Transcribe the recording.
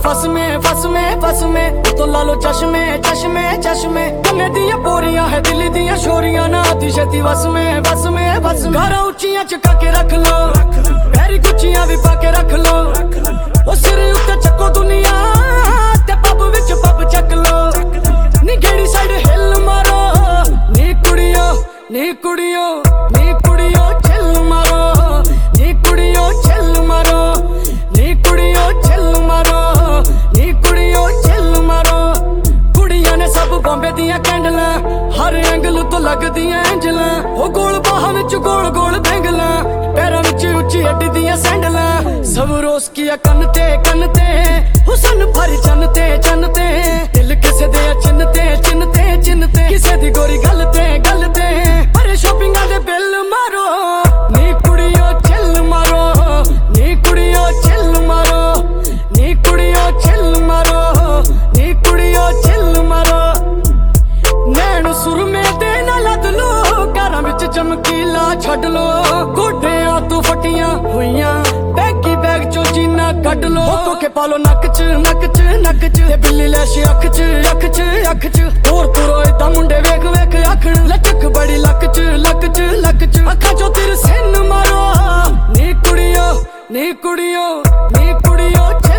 फस में तो ला लो चश्मे चश्मे चश्मे कन्ने दियां पोरियां है दिल दियां शोरियां ना आती छेती बस में घर उच्चियां चुका के रख लो पैरी गुच्चियां भी पाके रख लो ओ सिर उत्ते चको दुनिया ते पब विच पब चक लो नी गेड़ी साइड हिल मारो नी कुड़ियो नी कुड़ियो नी कुड़ियो छिल मारो नी कुड़ियो छिल मारो नी कुड़ियो छिल मारो नी कुड़ियो छिल मारो कुड़ियां ने सब बॉम्बे दियां कैंडलां हर एंगल तो लगदियां एंजलां ओ गोल बाहां विच गोल गोल बैंगलां पैरां विच उच्ची हड्डी दियां सैंडलां सब रोस किया कन ते हुसन भरी चन ते दिल किसे दे चिन ते किसे दी गोरी गल ते पर शॉपिंगां दे बिल मारो नी कुड़ियो छिल मारो नी कुड़ियो छिल मारो नी कुड़ियो छिल मारो नी कुड़ियो छिल मारो नैन सुरमे दे ना लद लो घरां विच चमकीला छड्ड लो गोड्डियां तू फटियां होइयां बैगी बैग चो जीना कड्ड लो कोके पालो नक च ते बिल्ली लैशी अख च होर तुरो इदां मुंडे वेख आखण लचक बड़ी लक च अखां चो तिर सिन मारो नी कुड़ियो नी कुड़ियो नी कुड़ियो